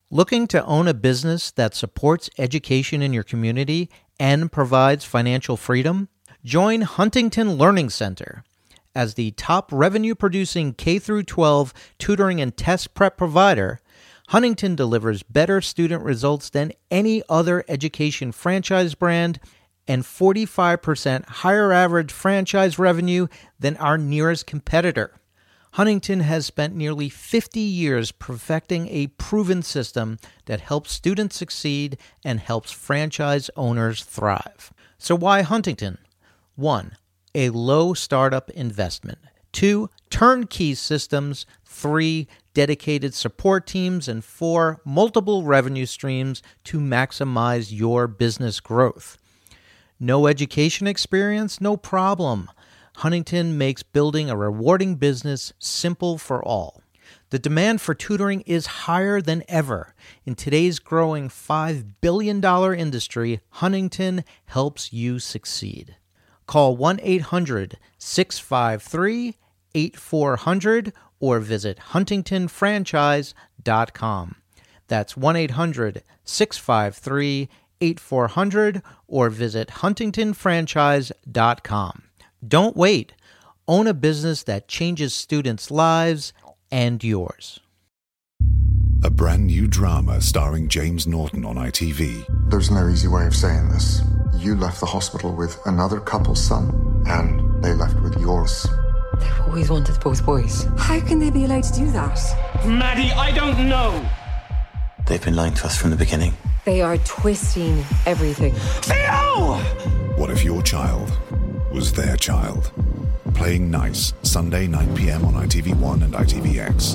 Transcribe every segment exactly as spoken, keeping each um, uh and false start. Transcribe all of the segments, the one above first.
Looking to own a business that supports education in your community and provides financial freedom? Join Huntington Learning Center. As the top revenue-producing K through twelve tutoring and test prep provider, Huntington delivers better student results than any other education franchise brand and forty-five percent higher average franchise revenue than our nearest competitor. Huntington has spent nearly fifty years perfecting a proven system that helps students succeed and helps franchise owners thrive. So why Huntington? One, a low startup investment. Two, turnkey systems. Three, dedicated support teams. And four, multiple revenue streams to maximize your business growth. No education experience? No problem. Huntington makes building a rewarding business simple for all. The demand for tutoring is higher than ever. In today's growing five billion dollars industry, Huntington helps you succeed. Call one eight hundred six five three eight four zero zero or visit huntington franchise dot com. That's one eight hundred six five three eight four zero zero or visit huntington franchise dot com. Don't wait. Own a business that changes students' lives and yours. A brand new drama starring James Norton on I T V. There's no easy way of saying this. You left the hospital with another couple's son, and they left with yours. They've always wanted both boys. How can they be allowed to do that? Maddie, I don't know. They've been lying to us from the beginning. They are twisting everything. Theo! What if your child was their child? Playing Nice, Sunday, nine p.m. on I T V one and I T V X.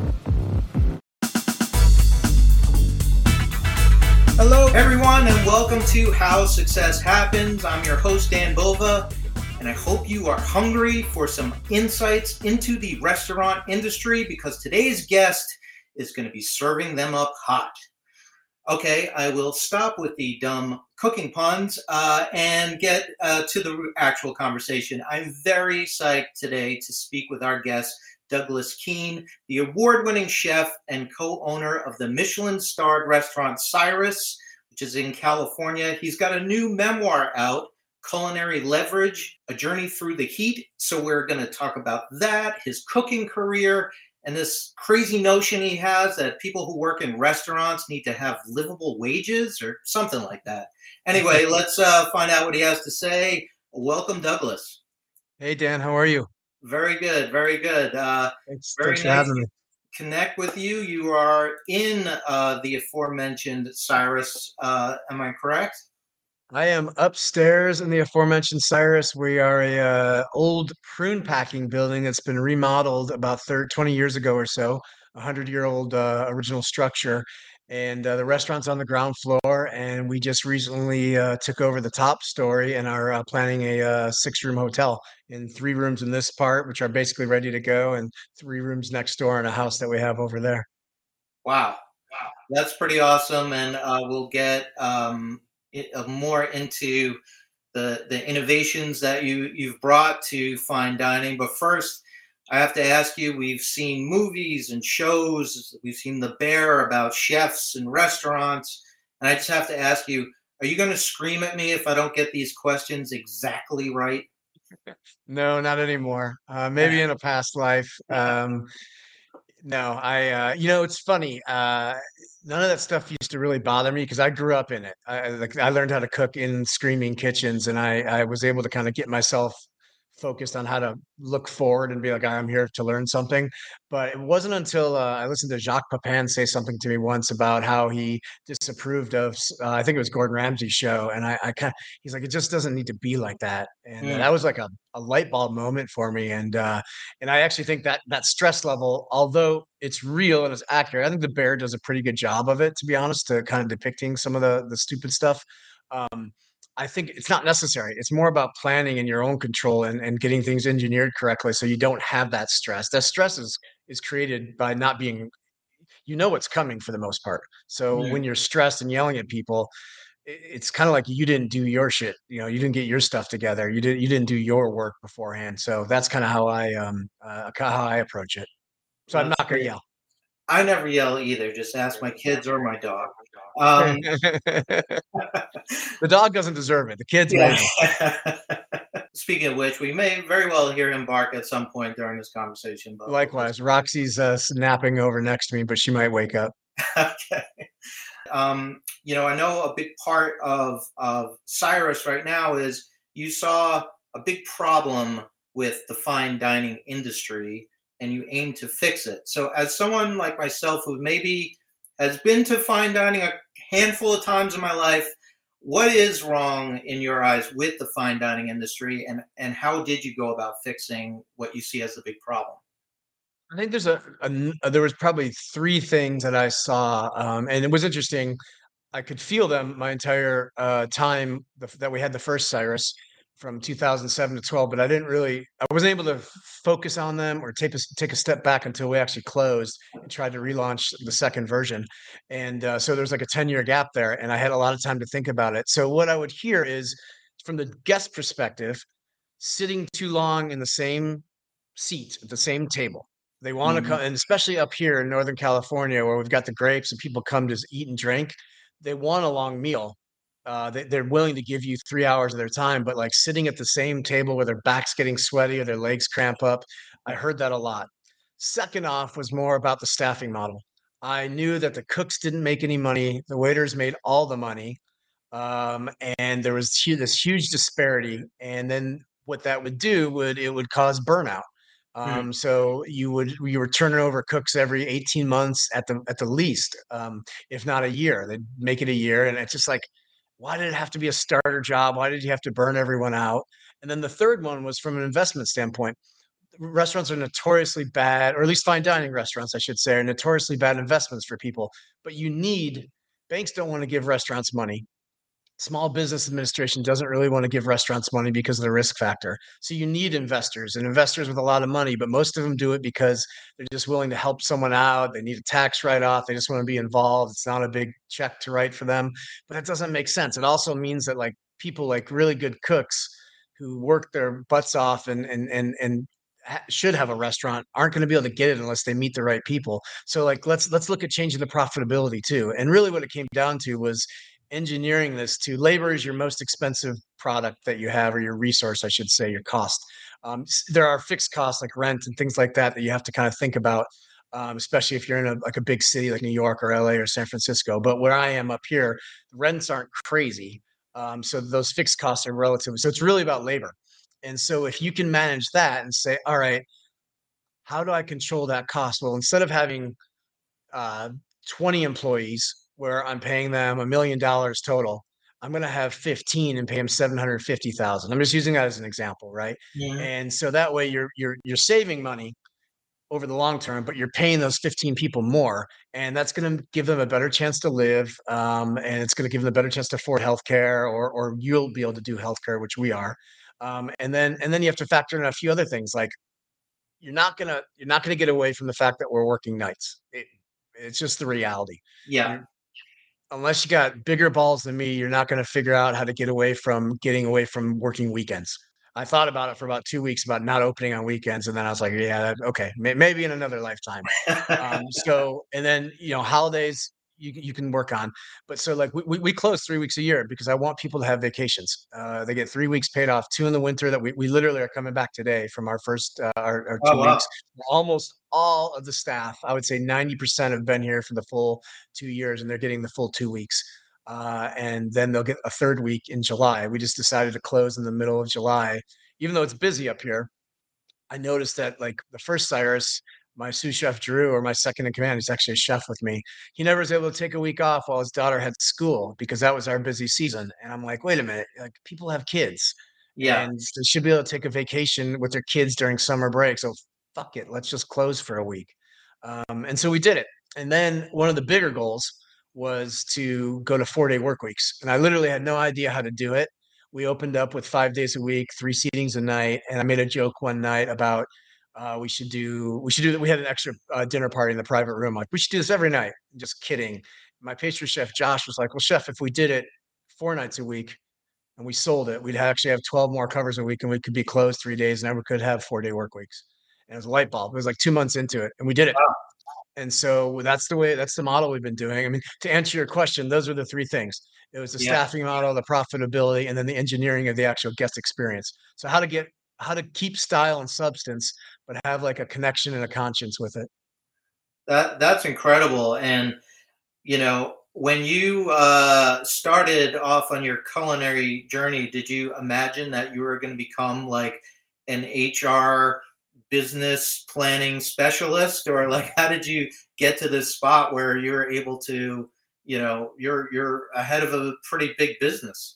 Hello, everyone, and welcome to How Success Happens. I'm your host, Dan Bova, and I hope you are hungry for some insights into the restaurant industry because today's guest is going to be serving them up hot. Okay, I will stop with the dumb cooking puns uh, and get uh, to the actual conversation. I'm very psyched today to speak with our guest, Douglas Keane, the award-winning chef and co-owner of the Michelin-starred restaurant Cyrus, which is in California. He's got a new memoir out, Culinary Leverage, A Journey Through the Heat. So we're going to talk about that, his cooking career, and this crazy notion he has that people who work in restaurants need to have livable wages or something like that. Anyway, let's uh, find out what he has to say. Welcome, Douglas. Hey, Dan. How are you? Very good. Very good. Uh, thanks very thanks for nice having me. to connect with you. You are in uh, the aforementioned Cyrus. Uh, am I correct? I am upstairs in the aforementioned Cyrus. We are a uh, old prune packing building that's been remodeled about thirty, twenty years ago or so, a hundred-year-old uh, original structure. And uh, the restaurant's on the ground floor, and we just recently uh, took over the top story and are uh, planning a uh, six-room hotel in three rooms in this part, which are basically ready to go, and three rooms next door in a house that we have over there. Wow. Wow. That's pretty awesome. And uh, we'll get um, it, uh, more into the the innovations that you, you've brought to fine dining. But first, I have to ask you, we've seen movies and shows, we've seen The Bear about chefs and restaurants, and I just have to ask you, are you going to scream at me if I don't get these questions exactly right? No, not anymore. Uh, maybe in a past life. Um, no, I, uh, you know, it's funny. Uh, none of that stuff used to really bother me because I grew up in it. I, like, I learned how to cook in screaming kitchens, and I, I was able to kind of get myself focused on how to look forward and be like, I'm here to learn something. But it wasn't until uh, I listened to Jacques Pepin say something to me once about how he disapproved of, uh, I think it was Gordon Ramsay's show. And I, I kind of, he's like, it just doesn't need to be like that. And uh, Mm. that was like a, a light bulb moment for me. And, uh, and I actually think that that stress level, although it's real and it's accurate, I think The Bear does a pretty good job of it, to be honest, to kind of depicting some of the, the stupid stuff. Um, I think it's not necessary. It's more about planning in your own control and, and getting things engineered correctly so you don't have that stress. That stress is is created by not being, you know what's coming for the most part. So Mm. when you're stressed and yelling at people, i- it's kind of like you didn't do your shit. You know, you didn't get your stuff together. You didn't you didn't do your work beforehand. So that's kind of how I um uh, kinda how I approach it. So I'm That's not gonna great. yell. I never yell either. Just ask my kids or my dog. Um, The dog doesn't deserve it. The kids yeah. maybe. Speaking of which, we may very well hear him bark at some point during this conversation. But Likewise, Roxy's uh, snapping over next to me, but she might wake up. Okay. Um, you know, I know a big part of of Cyrus right now is you saw a big problem with the fine dining industry and you aim to fix it. So as someone like myself who maybe has been to fine dining a handful of times in my life, what is wrong in your eyes with the fine dining industry, and and how did you go about fixing what you see as the big problem? I think there's a, a there was probably three things that I saw, um, and it was interesting. I could feel them my entire uh, time the, that we had the first Cyrus from two thousand seven to twelve, but I didn't really, I wasn't able to f- focus on them or take a, take a step back until we actually closed and tried to relaunch the second version. And uh, so there's like a ten year gap there, and I had a lot of time to think about it. So what I would hear is from the guest perspective, sitting too long in the same seat at the same table. They want to Mhm. come, and especially up here in Northern California, where we've got the grapes and people come to eat and drink, they want a long meal. Uh, they, they're willing to give you three hours of their time, but like sitting at the same table where their back's getting sweaty or their legs cramp up, I heard that a lot. Second off was more about the staffing model. I knew that the cooks didn't make any money, the waiters made all the money, um, and there was hu- this huge disparity. And then what that would do would it would cause burnout. Mm. Um, so you would you were turning over cooks every eighteen months at the at the least, um, if not a year. They'd make it a year, and it's just like, why did it have to be a starter job? Why did you have to burn everyone out? And then the third one was from an investment standpoint. Restaurants are notoriously bad, or at least fine dining restaurants, I should say, are notoriously bad investments for people. But you need banks don't want to give restaurants money. Small business administration doesn't really want to give restaurants money because of the risk factor. So you need investors and investors with a lot of money, but most of them do it because they're just willing to help someone out. They need a tax write off. They just want to be involved. It's not a big check to write for them, but it doesn't make sense. It also means that like people like really good cooks who work their butts off and and and and ha- should have a restaurant aren't going to be able to get it unless they meet the right people. So like let's let's look at changing the profitability too. And really what it came down to was engineering this to labor is your most expensive product that you have, or your resource, I should say, your cost. Um, there are fixed costs like rent and things like that that you have to kind of think about, um, especially if you're in a like a big city like New York or L A or San Francisco. But where I am up here, rents aren't crazy, um, so those fixed costs are relative. So it's really about labor. And so if you can manage that and say, all right, how do I control that cost? Well, instead of having uh, twenty employees where I'm paying them a million dollars total, I'm going to have fifteen and pay them seven hundred fifty thousand. I'm just using that as an example, right? Yeah. And so that way you're you're you're saving money over the long term, but you're paying those fifteen people more, and that's going to give them a better chance to live, um, and it's going to give them a better chance to afford healthcare, or or you'll be able to do healthcare, which we are. Um, and then and then you have to factor in a few other things like you're not gonna you're not gonna get away from the fact that we're working nights. It, it's just the reality. Yeah. You're, unless you got bigger balls than me, you're not going to figure out how to get away from getting away from working weekends. I thought about it for about two weeks about not opening on weekends, and then I was like, yeah, that, okay, may, maybe in another lifetime. Um, so, and then you know, holidays you you can work on, but so like we we, we close three weeks a year because I want people to have vacations. Uh, they get three weeks paid off, two in the winter that we we literally are coming back today from our first uh, our, our Oh two wow. weeks. Almost all of the staff, I would say ninety percent have been here for the full two years, and they're getting the full two weeks. Uh, and then they'll get a third week in July. We just decided to close in the middle of July, even though it's busy up here. I noticed that like the first Cyrus, my sous chef Drew, or my second in command, he's actually a chef with me. He never was able to take a week off while his daughter had school because that was our busy season. And I'm like, wait a minute, like people have kids, Yeah. and they should be able to take a vacation with their kids during summer break. So fuck it, let's just close for a week. Um, and so we did it. And then one of the bigger goals was to go to four day work weeks. And I literally had no idea how to do it. We opened up with five days a week, three seatings a night. And I made a joke one night about uh, we should do, we should do that. We had an extra uh, dinner party in the private room. Like, we should do this every night. Just kidding. My pastry chef, Josh, was like, well, chef, if we did it four nights a week and we sold it, we'd actually have twelve more covers a week and we could be closed three days and never could have four day work weeks. And it was a light bulb. It was like two months into it and we did it. And so that's the way, that's the model we've been doing. I mean, to answer your question, those are the three things. It was the Yeah. staffing model, the profitability, and then the engineering of the actual guest experience. So how to get, how to keep style and substance, but have like a connection and a conscience with it. That that's incredible. And you know, when you uh, started off on your culinary journey, did you imagine that you were going to become like an H R business planning specialist, or like how did you get to this spot where you're able to, you know, you're you're ahead of a pretty big business?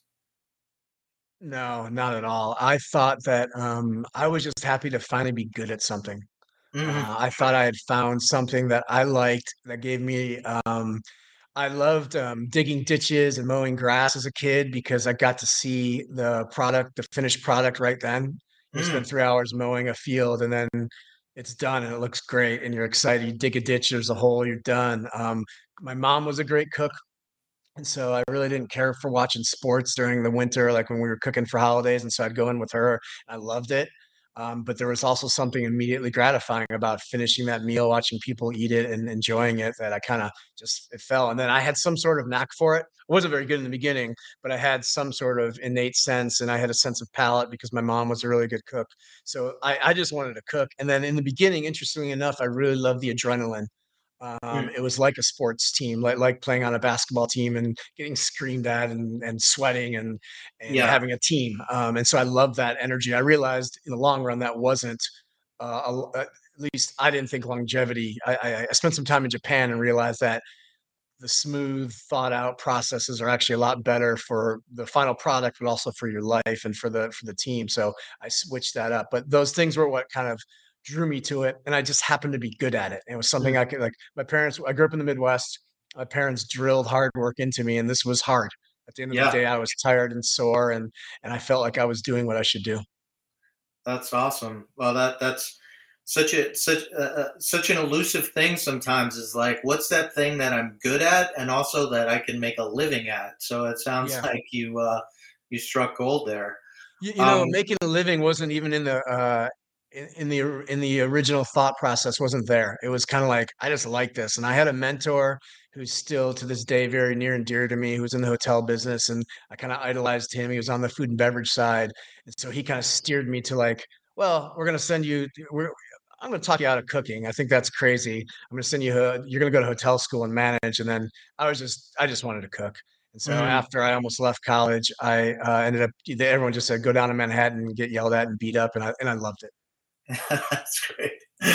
No, not at all. I thought that um, I was just happy to finally be good at something. Hmm. Uh, I thought I had found something that I liked that gave me um, I loved um, digging ditches and mowing grass as a kid because I got to see the product, the finished product right then. You spend Mm. three hours mowing a field and then it's done and it looks great and you're excited. You dig a ditch, there's a hole, you're done. Um, my mom was a great cook. And so I really didn't care for watching sports during the winter, like when we were cooking for holidays. And so I'd go in with her. I loved it. Um, but there was also something immediately gratifying about finishing that meal, watching people eat it and enjoying it that I kind of just, it fell. And then I had some sort of knack for it. I wasn't very good in the beginning, but I had some sort of innate sense and I had a sense of palate because my mom was a really good cook. So I, I just wanted to cook. And then in the beginning, interestingly enough, I really loved the adrenaline. Um, Mm. it was like a sports team, like like playing on a basketball team and getting screamed at and and sweating and and Yeah. having a team. Um, and so I love that energy. I realized in the long run that wasn't uh, a, at least I didn't think longevity. I, I, I spent some time in Japan and realized that the smooth, thought out processes are actually a lot better for the final product, but also for your life and for the for the team. So I switched that up. But those things were what kind of drew me to it, and I just happened to be good at it. It was something Mm. I could like. My parents. I grew up in the Midwest. My parents drilled hard work into me, and this was hard. At the end of the Yeah. day, I was tired and sore, and and I felt like I was doing what I should do. That's awesome. Well, that that's such a such uh, uh, such an elusive thing sometimes is like, what's that thing that I'm good at and also that I can make a living at? So it sounds Yeah. like you uh, you struck gold there. You, you know, Um, making a living wasn't even in the uh in, in the or- in the original thought process wasn't there. It was kind of like I just like this. And I had a mentor who's still to this day very near and dear to me, who's in the hotel business and I kind of idolized him. He was on the food and beverage side. And so he kind of steered me to like, well, we're gonna send you we're I'm going to talk you out of cooking. I think that's crazy. I'm going to send you. A, you're going to go to hotel school and manage. And then I was just, I just wanted to cook. And so mm, after I almost left college, I uh, ended up. Everyone just said, "Go down to Manhattan and get yelled at and beat up," and I and I loved it. that's great.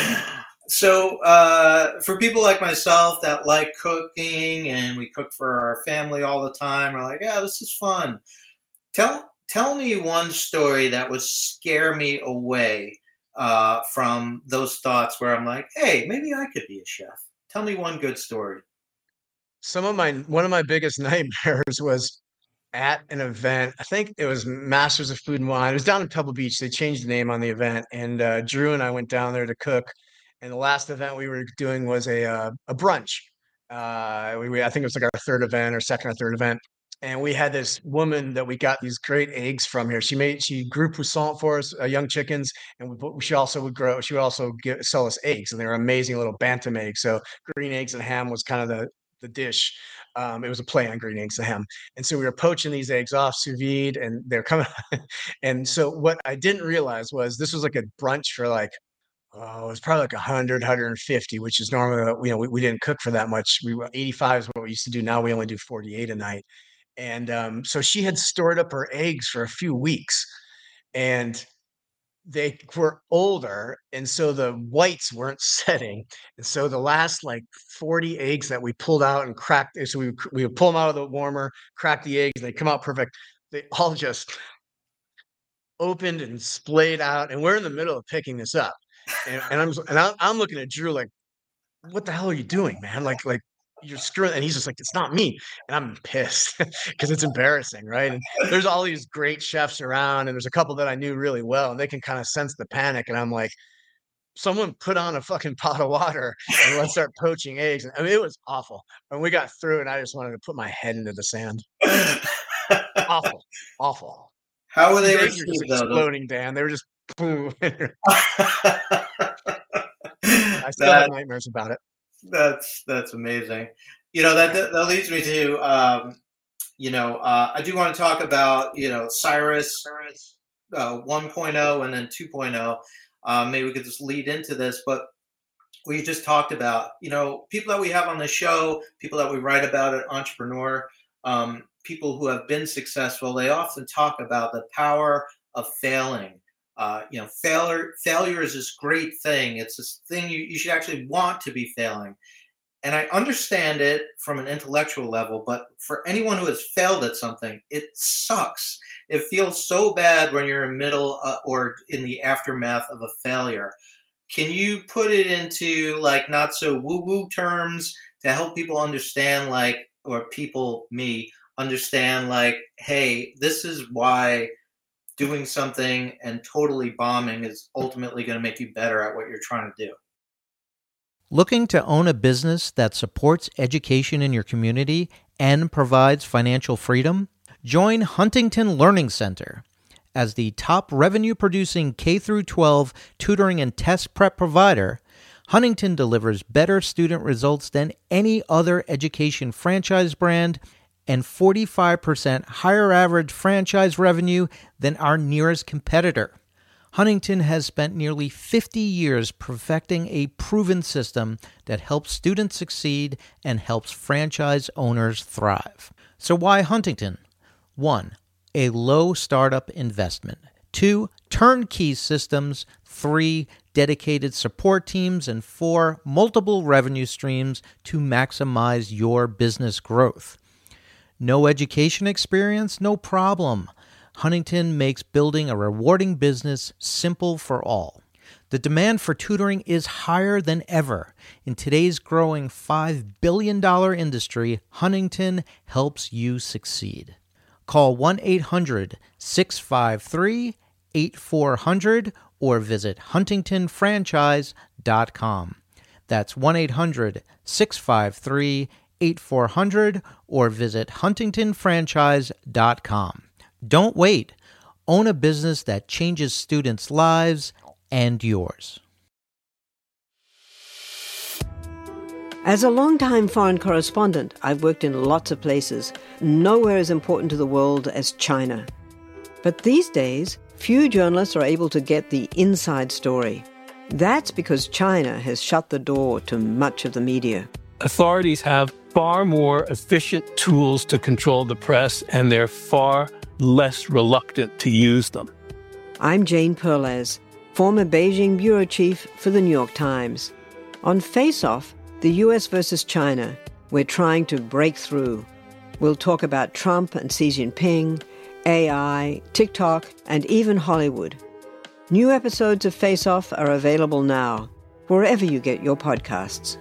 So uh, for people like myself that like cooking and we cook for our family all the time, we're like, yeah, this is fun. Tell tell me one story that would scare me away uh, from those thoughts where I'm like, hey, maybe I could be a chef. Tell me one good story. Some of my one of my biggest nightmares was at an event. I think it was Masters of Food and Wine. It was down in Pebble Beach. They changed the name on the event, and uh, Drew and I went down there to cook. And the last event we were doing was a uh, a brunch. Uh, we, we I think it was like our third event or second or third event. And we had this woman that we got these great eggs from here. She made she grew poussin for us, uh, young chickens, and we, she also would grow. She would also give, sell us eggs, and they were amazing little bantam eggs. So green eggs and ham was kind of the the dish. Um, it was a play on green eggs and ham. And so we were poaching these eggs off sous vide and they're coming. And so what I didn't realize was this was like a brunch for like, oh, it was probably like one hundred, one hundred fifty, which is normally, you know, we, we didn't cook for that much. We were eighty-five is what we used to do. Now we only do forty-eight a night. And um, so she had stored up her eggs for a few weeks. And they were older, and so the whites weren't setting. And so the last like forty eggs that we pulled out and cracked, so we we would pull them out of the warmer, crack the eggs, and they come out perfect. They all just opened and splayed out, and we're in the middle of picking this up. And, and I'm and I'm, I'm looking at Drew like, what the hell are you doing, man? Like, like you're screwing. And he's just like, it's not me. And I'm pissed because it's embarrassing, right? And there's all these great chefs around, and there's a couple that I knew really well, and they can kind of sense the panic. And I'm like, someone put on a fucking pot of water and let's start poaching eggs. I mean, it was awful. And we got through, and I just wanted to put my head into the sand. Awful, awful. How were they These eggs were just received though? exploding, Dan. They were just boom. Those- I still have that nightmares about it. That's that's amazing. You know, that that, that leads me to um, you know, uh, I do want to talk about, you know, Cyrus uh, one point oh and then two point oh. Um, maybe we could just lead into this, but we just talked about, you know, people that we have on the show, people that we write about at Entrepreneur, um, people who have been successful, they often talk about the power of failing. Uh, you know, failure failure is this great thing. It's this thing you, you should actually want to be failing. And I understand it from an intellectual level, but for anyone who has failed at something, it sucks. It feels so bad when you're in the middle uh, or in the aftermath of a failure. Can you put it into like not so woo-woo terms to help people understand, like, or people, me, understand like, hey, this is why doing something and totally bombing is ultimately going to make you better at what you're trying to do? Looking to own a business that supports education in your community and provides financial freedom? Join Huntington Learning Center. As the top revenue-producing K through twelve tutoring and test prep provider, Huntington delivers better student results than any other education franchise brand and forty-five percent higher average franchise revenue than our nearest competitor. Huntington has spent nearly fifty years perfecting a proven system that helps students succeed and helps franchise owners thrive. So why Huntington? One, a low startup investment. Two, turnkey systems. Three, dedicated support teams. And four, multiple revenue streams to maximize your business growth. No education experience? No problem. Huntington makes building a rewarding business simple for all. The demand for tutoring is higher than ever. In today's growing five billion dollars industry, Huntington helps you succeed. Call one eight hundred six five three eight four zero zero or visit huntington franchise dot com. That's one eight hundred six five three eight four zero zero or visit huntington franchise dot com. Don't wait. Own a business that changes students' lives and yours. As a longtime foreign correspondent, I've worked in lots of places. Nowhere as important to the world as China. But these days, few journalists are able to get the inside story. That's because China has shut the door to much of the media. Authorities have far more efficient tools to control the press, and they're far less reluctant to use them. I'm Jane Perlez, former Beijing bureau chief for the New York Times. On Face Off, the U S versus China, we're trying to break through. We'll talk about Trump and Xi Jinping, A I, TikTok, and even Hollywood. New episodes of Face Off are available now, wherever you get your podcasts.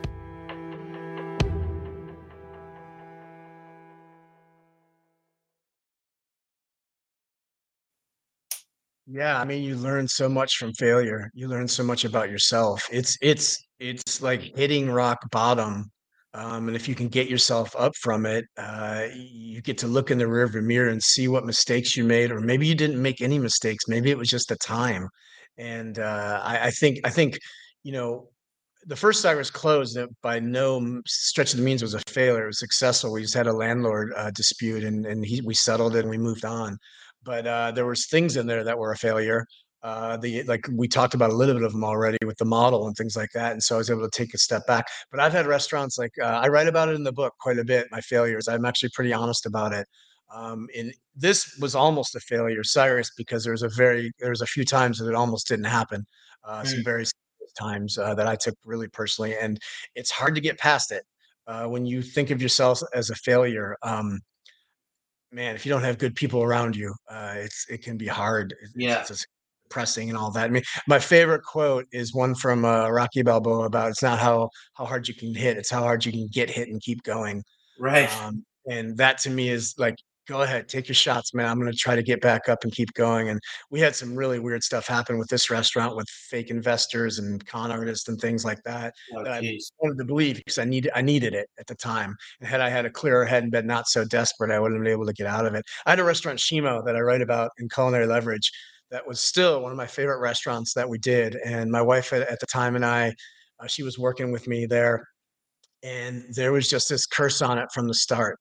Yeah, I mean, you learn so much from failure. You learn so much about yourself. It's it's it's like hitting rock bottom. Um, and if you can get yourself up from it, uh, you get to look in the rearview mirror and see what mistakes you made, or maybe you didn't make any mistakes. Maybe it was just the time. And uh, I, I think I think you know the first Cyrus closed that by no m- stretch of the means was a failure. It was successful. We just had a landlord uh, dispute, and and he we settled it and we moved on. But uh, there was things in there that were a failure. Uh, the like we talked about a little bit of them already with the model and things like that, and so I was able to take a step back. But I've had restaurants like uh, I write about it in the book quite a bit. My failures. I'm actually pretty honest about it. Um, and this was almost a failure, Cyrus, because there was a very there was a few times that it almost didn't happen. Uh, some very serious times uh, that I took really personally, and it's hard to get past it uh, when you think of yourself as a failure. Um, man, if you don't have good people around you, uh, it's it can be hard. It's, Yeah. it's just depressing and all that. I mean, my favorite quote is one from uh, Rocky Balboa about it's not how how hard you can hit, it's how hard you can get hit and keep going. Right. Um, and that to me is like, go ahead, take your shots, man. I'm going to try to get back up and keep going. And we had some really weird stuff happen with this restaurant with fake investors and con artists and things like that Oh, that I geez. wanted to believe because I needed I needed it at the time. And had I had a clearer head and been not so desperate, I wouldn't have been able to get out of it. I had a restaurant, Shimo, that I write about in Culinary Leverage. That was still one of my favorite restaurants that we did. And my wife at, at the time and I, uh, she was working with me there and there was just this curse on it from the start.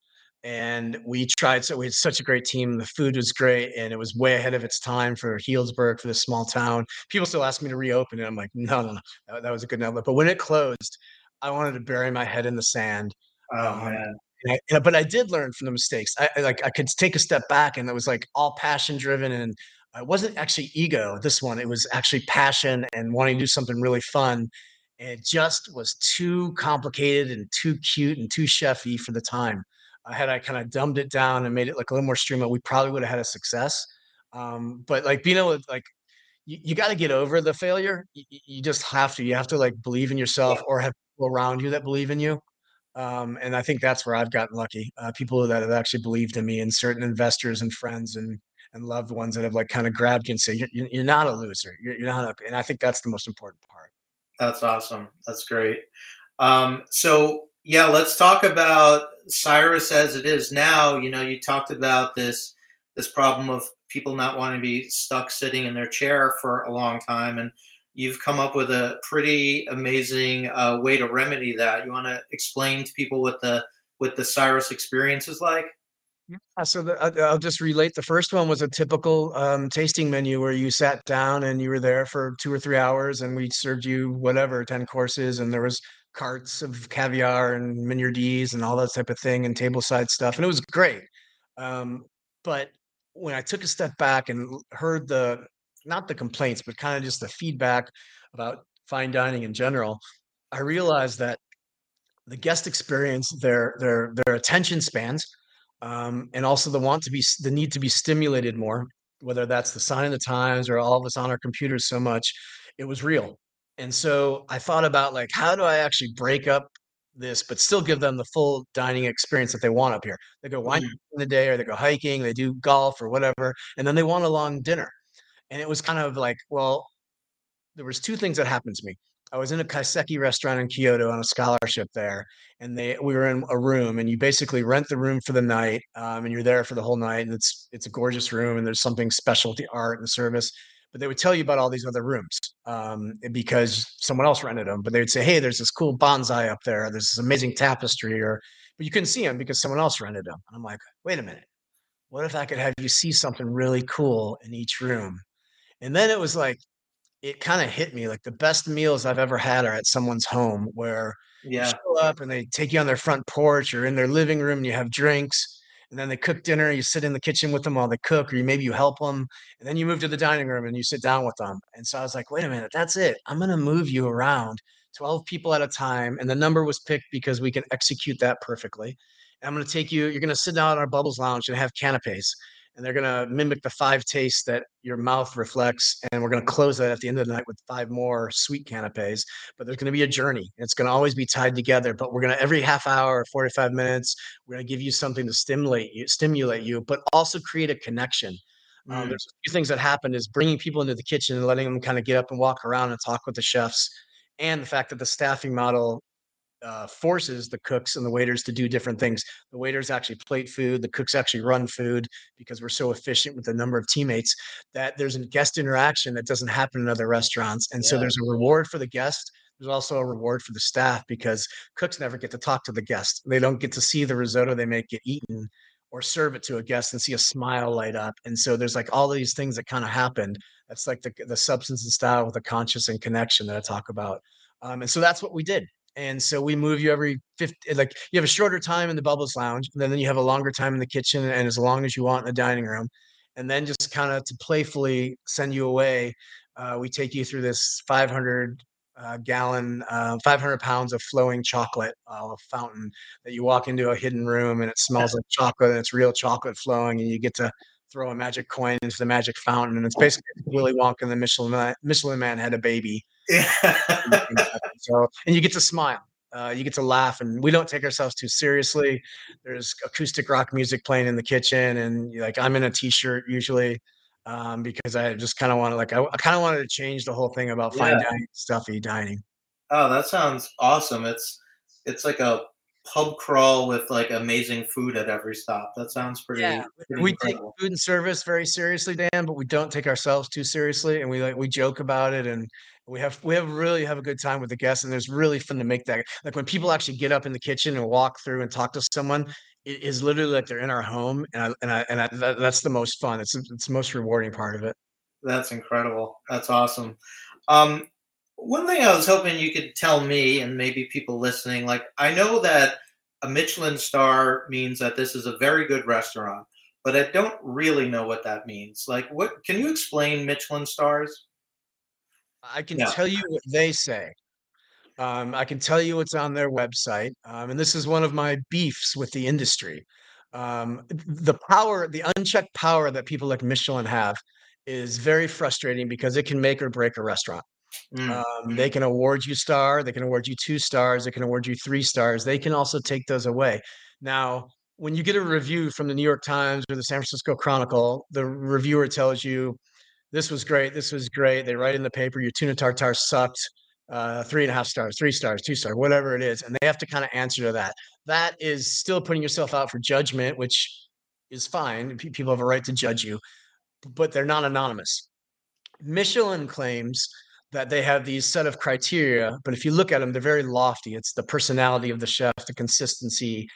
And we tried, so we had such a great team. The food was great, and it was way ahead of its time for Healdsburg, for this small town. People still ask me to reopen it. I'm like, no, no, no, that, that was a good outlet. But when it closed, I wanted to bury my head in the sand. Oh Um, man. and I, but I did learn from the mistakes. I, I like I could take a step back, and it was like all passion driven, and it wasn't actually ego. This one, it was actually passion and wanting to do something really fun. And it just was too complicated and too cute and too chefy for the time. I had I kind of dumbed it down and made it like a little more streamlined, we probably would have had a success. Um, but like being able to like you, you got to get over the failure. You, you just have to. You have to like believe in yourself or have people around you that believe in you. Um, and I think that's where I've gotten lucky. Uh, people that have actually believed in me, and certain investors and friends and and loved ones that have like kind of grabbed you and say, you're, you're you're not a loser. You're, you're not. A, and I think that's the most important part. That's awesome. That's great. Um, so yeah, let's talk about Cyrus as it is now. You know, you talked about this this problem of people not wanting to be stuck sitting in their chair for a long time, and you've come up with a pretty amazing uh, way to remedy that. You want to explain to people what the what the Cyrus experience is like? Yeah, so the, I- I'll just relate. The first one was a typical um, tasting menu where you sat down and you were there for two or three hours, and we served you whatever ten courses, and there was carts of caviar and mignardises and all that type of thing, and tableside stuff, and it was great. Um, but when I took a step back and l- heard the not the complaints, but kind of just the feedback about fine dining in general, I realized that the guest experience, their their their attention spans, um, and also the want to be the need to be stimulated more, whether that's the sign of the times or all of us on our computers so much, it was real. And so I thought about like, how do I actually break up this, but still give them the full dining experience that they want up here? They go wine Mhm. in the day, or they go hiking, they do golf or whatever, and then they want a long dinner. And it was kind of like, well, there was two things that happened to me. I was in a kaiseki restaurant in Kyoto on a scholarship there, and they we were in a room, and you basically rent the room for the night, um, and you're there for the whole night, and it's it's a gorgeous room, and there's something special with the art and the service. But they would tell you about all these other rooms um, because someone else rented them. But they would say, "Hey, there's this cool bonsai up there. There's this amazing tapestry," or but you couldn't see them because someone else rented them. And I'm like, "Wait a minute. What if I could have you see something really cool in each room?" And then it was like it kinda hit me, like, the best meals I've ever had are at someone's home where you Yeah. show up and they take you on their front porch or in their living room, and you have drinks, and then they cook dinner, you sit in the kitchen with them while they cook, or you maybe you help them, and then you move to the dining room and you sit down with them, and so I was like, "Wait a minute, that's it. I'm gonna move you around twelve people at a time," and the number was picked because we can execute that perfectly. "I'm gonna take you you're gonna sit down in our Bubbles Lounge and have canapés, and they're gonna mimic the five tastes that your mouth reflects, and we're gonna close that at the end of the night with five more sweet canapés, but there's gonna be a journey. It's gonna always be tied together, but we're gonna every half hour or forty-five minutes, we're gonna give you something to stimulate you stimulate you, but also create a connection." Um, Mm. there's a few things that happen is bringing people into the kitchen and letting them kinda get up and walk around and talk with the chefs, and the fact that the staffing model uh, forces the cooks and the waiters to do different things. The waiters actually plate food, the cooks actually run food because we're so efficient with the number of teammates that there's a guest interaction that doesn't happen in other restaurants. And so Yeah. there's a reward for the guest. There's also a reward for the staff because cooks never get to talk to the guest. They don't get to see the risotto they make get eaten or serve it to a guest and see a smile light up. And so there's like all these things that kind of happened. That's like the, the substance and style with the conscious and connection that I talk about. Um, and so that's what we did. And so we move you every fifty, like you have a shorter time in the Bubbles Lounge, and then, then you have a longer time in the kitchen and as long as you want in the dining room. And then just kind of to playfully send you away, uh, we take you through this five hundred uh, gallon, uh, five hundred pounds of flowing chocolate uh, fountain that you walk into a hidden room and it smells like chocolate and it's real chocolate flowing and you get to throw a magic coin into the magic fountain. And it's basically Willy Wonka and the Michelin Man, Michelin Man had a baby. Yeah. So, and you get to smile, uh, you get to laugh, and we don't take ourselves too seriously. There's acoustic rock music playing in the kitchen, and you're like I'm in a t-shirt usually um, because I just kind of want to like I, I kind of wanted to change the whole thing about fine Yeah. dining, stuffy dining. Oh, that sounds awesome. It's it's like a pub crawl with like amazing food at every stop. That sounds pretty, Yeah, pretty we take incredible. food and service very seriously, Dan, but we don't take ourselves too seriously, and we like we joke about it, and We have we have really have a good time with the guests, and it's really fun to make that. Like when people actually get up in the kitchen and walk through and talk to someone, it is literally like they're in our home, and I, and I, and I, that, that's the most fun. It's it's the most rewarding part of it. That's incredible. That's awesome. Um, one thing I was hoping you could tell me, and maybe people listening, like I know that a Michelin star means that this is a very good restaurant, but I don't really know what that means. Like, what can you explain Michelin stars? I can Yeah. tell you what they say. Um, I can tell you what's on their website, um, and this is one of my beefs with the industry. Um, the power, the unchecked power that people like Michelin have is very frustrating because it can make or break a restaurant. Mm. Um, they can award you star, they can award you two stars, they can award you three stars. They can also take those away. Now, when you get a review from the New York Times or the San Francisco Chronicle, the reviewer tells you, this was great, this was great. They write in the paper, your tuna tartare sucked, uh, three and a half stars, three stars, two stars, whatever it is. And they have to kind of answer to that. That is still putting yourself out for judgment, which is fine. P- People have a right to judge you, but they're not anonymous. Michelin claims that they have these set of criteria, but if you look at them, they're very lofty. It's the personality of the chef, the consistency.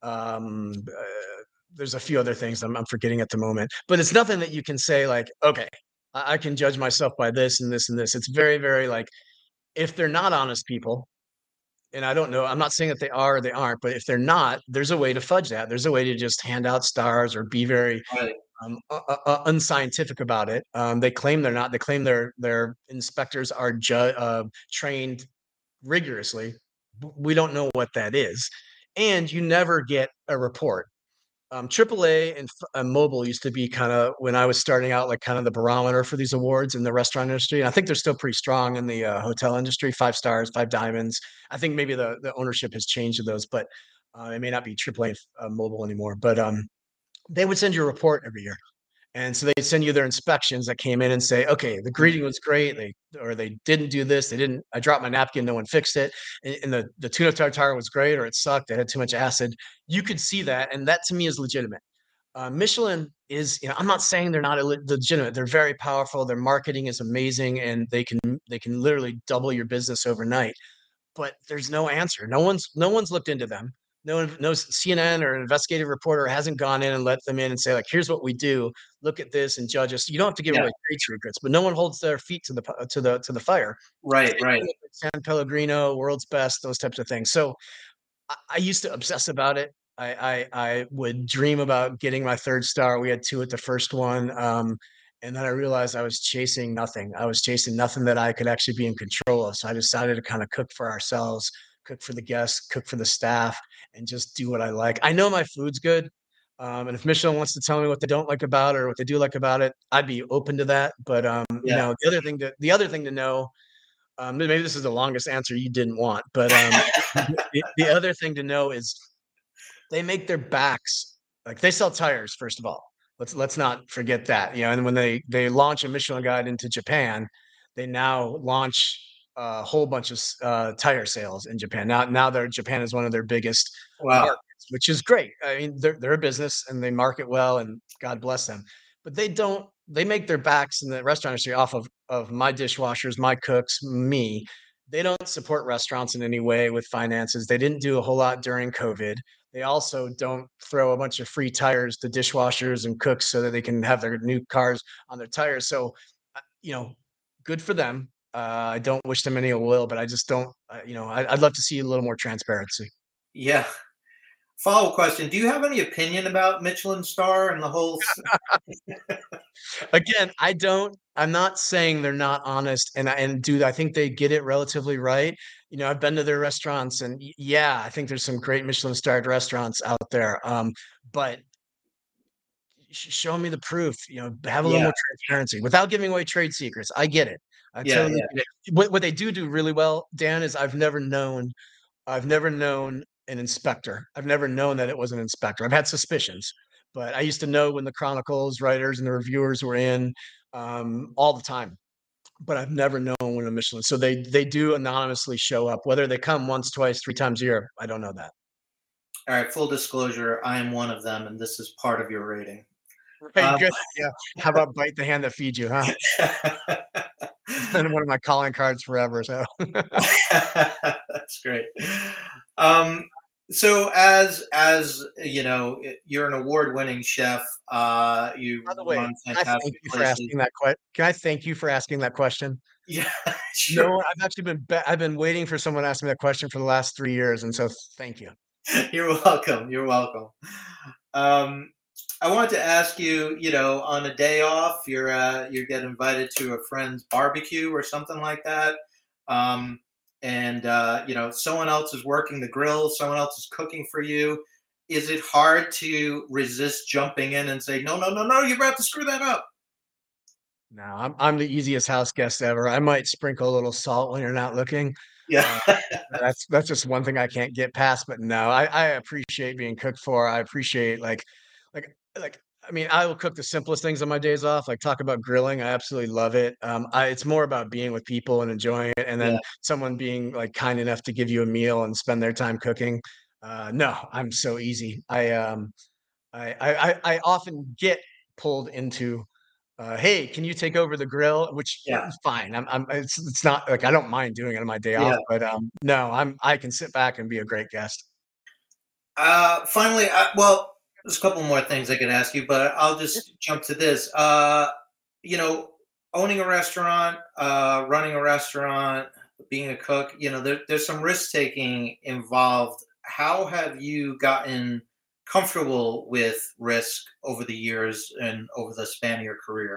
Um, uh, there's a few other things I'm, I'm forgetting at the moment, but it's nothing that you can say like, okay, I, I can judge myself by this and this and this. It's very, very like, if they're not honest people, and I don't know, I'm not saying that they are or they aren't, but if they're not, there's a way to fudge that. There's a way to just hand out stars or be very Right. um, uh, uh, unscientific about it. Um, they claim they're not. They claim their their inspectors are ju- uh, trained rigorously. We don't know what that is, and you never get a report. Um, triple A and uh, Mobile used to be kind of when I was starting out, like kind of the barometer for these awards in the restaurant industry. And I think they're still pretty strong in the uh, hotel industry. Five stars, five diamonds. I think maybe the the ownership has changed to those, but uh, it may not be triple A uh, Mobile anymore. But um, they would send you a report every year. And so they'd send you their inspections that came in and say, okay, the greeting was great. They or they didn't do this. They didn't. I dropped my napkin. No one fixed it. And, and the the tuna tartare was great, or it sucked. It had too much acid. You could see that, and that to me is legitimate. Uh, Michelin is, you know, I'm not saying they're not legitimate. They're very powerful. Their marketing is amazing, and they can they can literally double your business overnight. But there's no answer. No one's no one's looked into them. No one, no C N N or an investigative reporter hasn't gone in and let them in and say, like, here's what we do. Look at this and judge us. You don't have to give Yeah. away trade secrets, but no one holds their feet to the to the to the fire. Right, right. San Pellegrino, World's Best, those types of things. So I, I used to obsess about it. I, I I would dream about getting my third star. We had two at the first one. Um, and then I realized I was chasing nothing. I was chasing nothing that I could actually be in control of. So I decided to kind of cook for ourselves, cook for the guests, cook for the staff, and just do what I like. I know my food's good. Um, and if Michelin wants to tell me what they don't like about it or what they do like about it, I'd be open to that. But um, you Yeah. know, the other thing to the other thing to know, um, maybe this is the longest answer you didn't want, but um, the, the other thing to know is they make their backs like they sell tires. First of all, let's let's not forget that. You know, and when they they launch a Michelin Guide into Japan, they now launch a whole bunch of uh, tire sales in Japan. Now now their Japan is one of their biggest Wow. markets, which is great. I mean, they're they're a business and they market well, and God bless them. But they don't. They make their backs in the restaurant industry off of of my dishwashers, my cooks, me. They don't support restaurants in any way with finances. They didn't do a whole lot during COVID. They also don't throw a bunch of free tires to dishwashers and cooks so that they can have their new cars on their tires. So, uh, you know, good for them. Uh, I don't wish them any ill will, but I just don't, uh, you know, I, I'd love to see a little more transparency. Yeah. Follow-up question. Do you have any opinion about Michelin star and the whole? Again, I don't. I'm not saying they're not honest, and I and dude, I think they get it relatively right. You know, I've been to their restaurants, and y- yeah, I think there's some great Michelin starred restaurants out there. Um, but sh- show me the proof. You know, have a little Yeah. more transparency without giving away trade secrets. I get it. I Yeah, totally yeah. get it. What what they do do really well, Dan, is I've never known I've never known an inspector. I've never known that it was an inspector. I've had suspicions, but I used to know when the Chronicles writers and the reviewers were in um, all the time. But I've never known when a Michelin. So they they do anonymously show up. Whether they come once, twice, three times a year, I don't know that. All right. Full disclosure, I am one of them, and this is part of your rating. Hey, Um, good. Yeah. How about bite the hand that feeds you, huh? been one of my calling cards forever. So That's great. Um, so as as you know, you're an award-winning chef. Uh, you by the way, run can I fantastic thank you for places. asking that question? Can I thank you for asking that question? Yeah, No, sure. I've actually been be- I've been waiting for someone to ask me that question for the last three years, and so thank you. You're welcome. You're welcome. Um, I wanted to ask you, you know, on a day off, you're uh, you get invited to a friend's barbecue or something like that, um, and uh, you know, someone else is working the grill, someone else is cooking for you. Is it hard to resist jumping in and say, no, no, no, no, you're about to screw that up? No, I'm I'm the easiest house guest ever. I might sprinkle a little salt when you're not looking. Yeah. Uh, that's that's just one thing I can't get past. But no, I, I appreciate being cooked for. I appreciate like like like I mean, I will cook the simplest things on my days off. Like talk about grilling. I absolutely love it. Um, I, it's more about being with people and enjoying it, and Yeah. then someone being like kind enough to give you a meal and spend their time cooking. Uh, no, I'm so easy. I um I I I I often get pulled into uh, "Hey, can you take over the grill?" Which Yeah. is fine. I'm I'm it's it's not like I don't mind doing it on my day off, Yeah. but, um, no, I'm I can sit back and be a great guest. Uh, finally, I, well, there's a couple more things I could ask you, but I'll just jump to this. Uh, you know, owning a restaurant, uh, running a restaurant, being a cook, you know, there, there's some risk taking involved. How have you gotten comfortable with risk over the years and over the span of your career?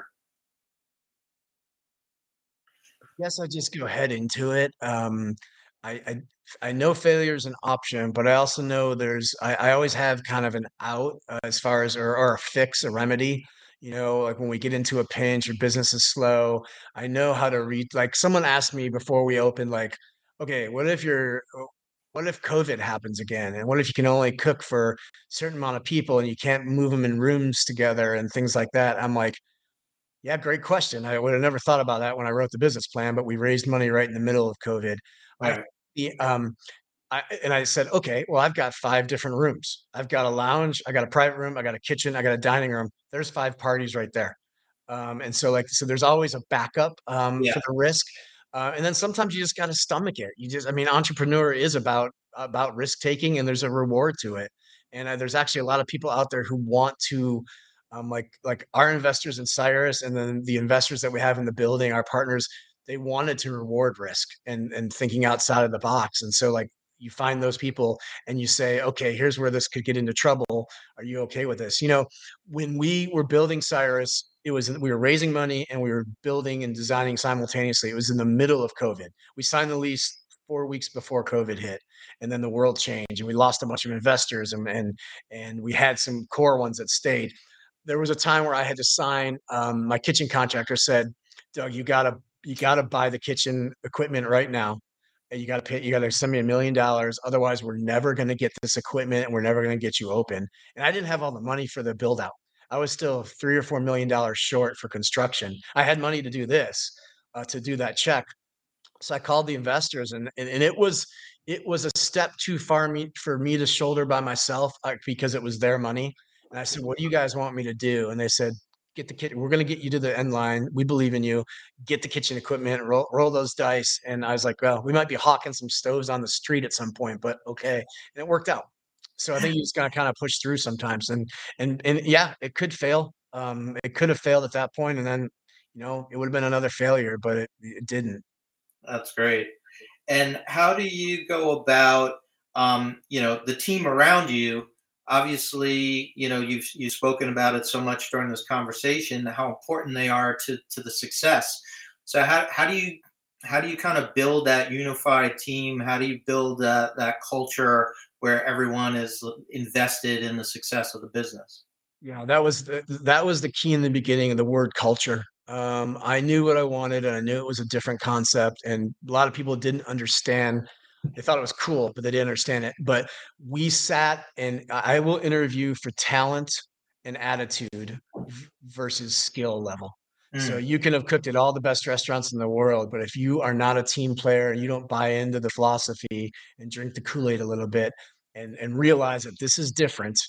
Guess I just go head into it. Um, I I I know failure is an option, but I also know there's I I always have kind of an out, uh, as far as or or a fix, a remedy. You know, like when we get into a pinch or business is slow, I know how to read like someone asked me before we opened, like, okay, what if you're o- what if COVID happens again? And what if you can only cook for a certain amount of people and you can't move them in rooms together and things like that? I'm like, yeah, great question. I would have never thought about that when I wrote the business plan, but we raised money right in the middle of COVID. I Right. the, um, I and I said, "Okay, well, I've got five different rooms. I've got a lounge, I got a private room, I got a kitchen, I got a dining room. There's five parties right there." Um, and so, like, so there's always a backup, um, Yeah. for the risk. Uh, and then sometimes you just gotta stomach it. You just I mean, entrepreneur is about about risk taking, and there's a reward to it. And, uh, there's actually a lot of people out there who want to, um, like like our investors in Cyrus and then the investors that we have in the building, our partners, they wanted to reward risk and and thinking outside of the box. And so, like, you find those people and you say, "Okay, here's where this could get into trouble. Are you okay with this?" You know, when we were building Cyrus, it was we were raising money and we were building and designing simultaneously. It was in the middle of COVID. We signed the lease four weeks before COVID hit, and then the world changed, and we lost a bunch of investors, and and and we had some core ones that stayed. There was a time where I had to sign. Um, my kitchen contractor said, "Doug, you gotta you gotta buy the kitchen equipment right now. And you gotta pay. You gotta send me a million dollars. Otherwise, we're never gonna get this equipment, and we're never gonna get you open." And I didn't have all the money for the build out. I was still three or four million dollars short for construction. I had money to do this, uh, to do that check. So I called the investors, and and, and it was it was a step too far me for me to shoulder by myself, uh, because it was their money. And I said, "What do you guys want me to do?" And they said, "Get the kit. We're going to get you to the end line. We believe in you. Get the kitchen equipment. Roll roll those dice." And I was like, "Well, we might be hawking some stoves on the street at some point, but okay." And it worked out. So I think you just got to kind of push through sometimes. And and and yeah, it could fail. Um, it could have failed at that point, and then you know it would have been another failure, but it, it didn't. That's great. And how do you go about, um, you know, the team around you? Obviously, you know, you've you've spoken about it so much during this conversation, how important they are to to the success. So how how do you how do you kind of build that unified team? How do you build that that culture where everyone is invested in the success of the business? Yeah, that was the that was the key in the beginning of the word culture. Um, I knew what I wanted, and I knew it was a different concept, and a lot of people didn't understand. They thought it was cool, but they didn't understand it. But we sat, and I I will interview for talent and attitude v- versus skill level. So Mm, you can have cooked at all the best restaurants in the world, but if you are not a team player and you don't buy into the philosophy and drink the Kool-Aid a little bit and and realize that this is different,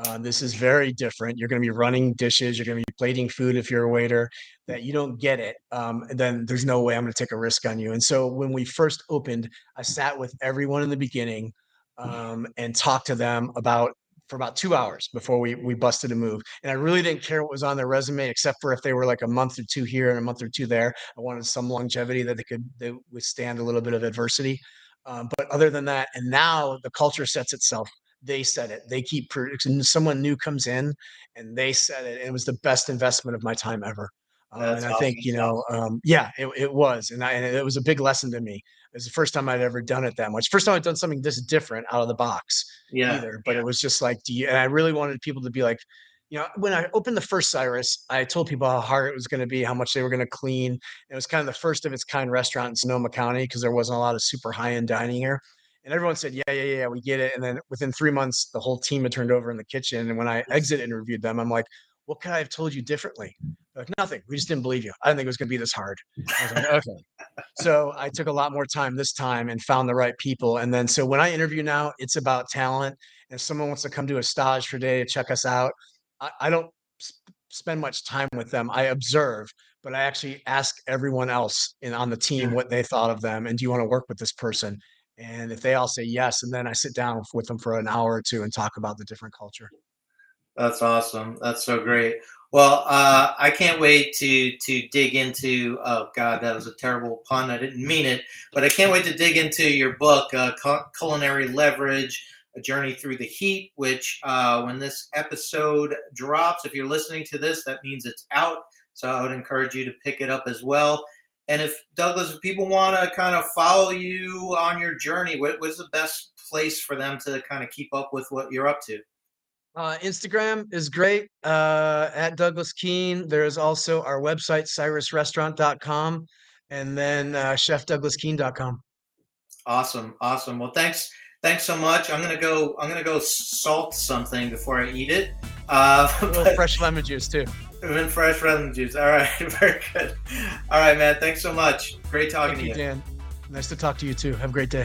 Uh, this is very different. You're going to be running dishes. You're going to be plating food if you're a waiter. That you don't get it, um, then there's no way I'm going to take a risk on you. And so when we first opened, I sat with everyone in the beginning um, and talked to them about for about two hours before we we busted a move. And I really didn't care what was on their resume, except for if they were like a month or two here and a month or two there. I wanted some longevity that they could they withstand a little bit of adversity. Um, but other than that, and now the culture sets itself. They said it. They keep someone new comes in, and they said it. It was the best investment of my time ever. Um, and I awesome think you know, um, yeah, it, it was, and, I, and it was a big lesson to me. It was the first time I'd ever done it that much. First time I'd done something this different out of the box, yeah, either. But yeah. it was just like, do you? And I really wanted people to be like, you know, when I opened the first Cyrus, I told people how hard it was going to be, how much they were going to clean. It was kind of the first of its kind restaurant in Sonoma County because there wasn't a lot of super high end dining here. And everyone said, yeah, yeah, yeah, we get it. And then within three months, the whole team had turned over in the kitchen. And when I exited and reviewed them, I'm like, what could I have told you differently? Like, nothing. We just didn't believe you. I didn't think it was going to be this hard. I was like, okay. So I took a lot more time this time and found the right people. And then, so when I interview now, it's about talent. And if someone wants to come do a stage for a day to check us out, I, I don't sp- spend much time with them. I observe, but I actually ask everyone else in on the team what they thought of them. And do you want to work with this person? And if they all say yes, and then I sit down with them for an hour or two and talk about the different culture. That's awesome. That's so great. Well, uh, I can't wait to to dig into. Oh God, that was a terrible pun. I didn't mean it, but I can't wait to dig into your book, uh, Culinary Leverage: A Journey Through the Heat. Which, uh, when this episode drops, if you're listening to this, that means it's out. So I would encourage you to pick it up as well. And if Douglas, if people want to kind of follow you on your journey, what was the best place for them to kind of keep up with what you're up to? Uh, Instagram is great, uh, at Douglas Keane. There's also our website, cyrus restaurant dot com, and then uh, chef douglas keane dot com. Awesome, awesome. Well, thanks, thanks so much. I'm gonna go. I'm gonna go salt something before I eat it. Uh, a little fresh lemon juice too. Even fresh lemon juice. All right, very good. All right, man. Thanks so much. Great talking Thank to you, you, Dan. Nice to talk to you too. Have a great day.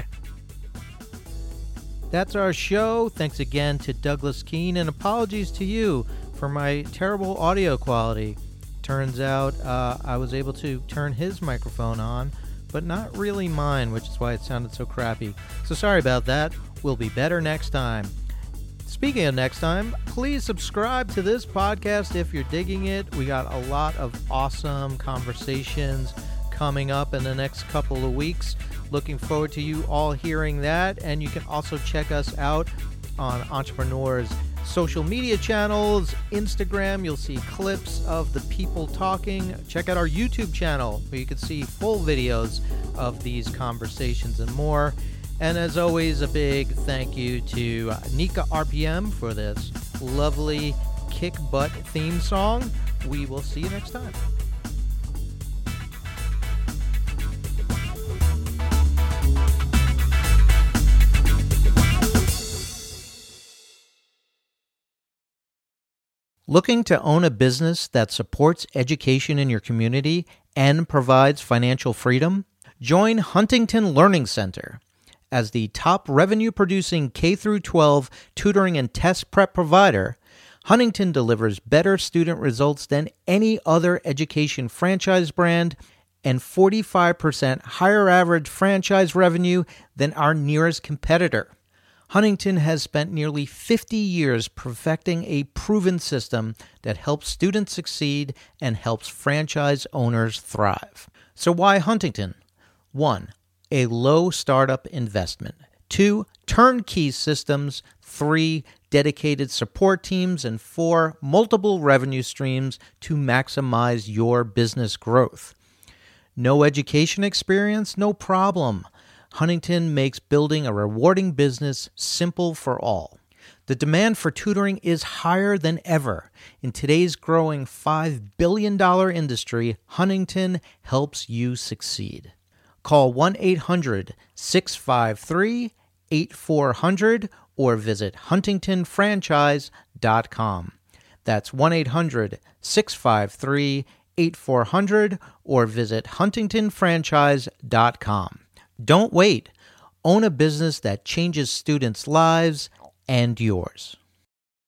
That's our show. Thanks again to Douglas Keane, and apologies to you for my terrible audio quality. Turns out uh, I was able to turn his microphone on, but not really mine, which is why it sounded so crappy. So sorry about that. We'll be better next time. Speaking of next time, please subscribe to this podcast if you're digging it. We got a lot of awesome conversations coming up in the next couple of weeks. Looking forward to you all hearing that. And you can also check us out on Entrepreneur's social media channels, Instagram. You'll see clips of the people talking. Check out our YouTube channel where you can see full videos of these conversations and more. And as always, a big thank you to Nika R P M for this lovely kick butt theme song. We will see you next time. Looking to own a business that supports education in your community and provides financial freedom? Join Huntington Learning Center. As the top revenue-producing K through twelve tutoring and test prep provider, Huntington delivers better student results than any other education franchise brand and forty-five percent higher average franchise revenue than our nearest competitor. Huntington has spent nearly fifty years perfecting a proven system that helps students succeed and helps franchise owners thrive. So why Huntington? One, a low startup investment. Two, turnkey systems. Three, dedicated support teams. And four, multiple revenue streams to maximize your business growth. No education experience? No problem. Huntington makes building a rewarding business simple for all. The demand for tutoring is higher than ever. In today's growing five billion dollars industry, Huntington helps you succeed. Call one eight hundred six five three eight four zero zero or visit huntington franchise dot com. That's one eight hundred six five three eight four zero zero or visit huntington franchise dot com. Don't wait. Own a business that changes students' lives and yours.